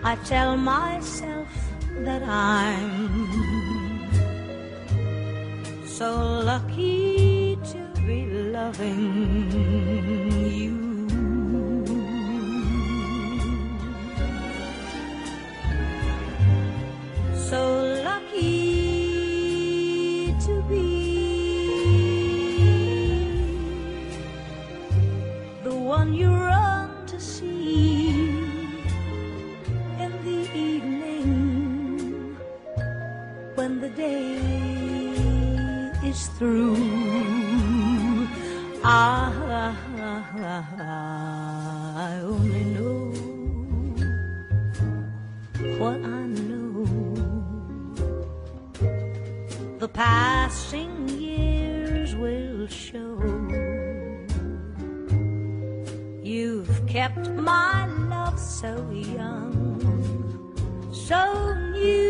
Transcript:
I tell myself that I'm so lucky to be loving you. So lucky to be the one you run to see in the evening when the day is through. I only know what I know. The passing years will show. You've kept my love so young, so new.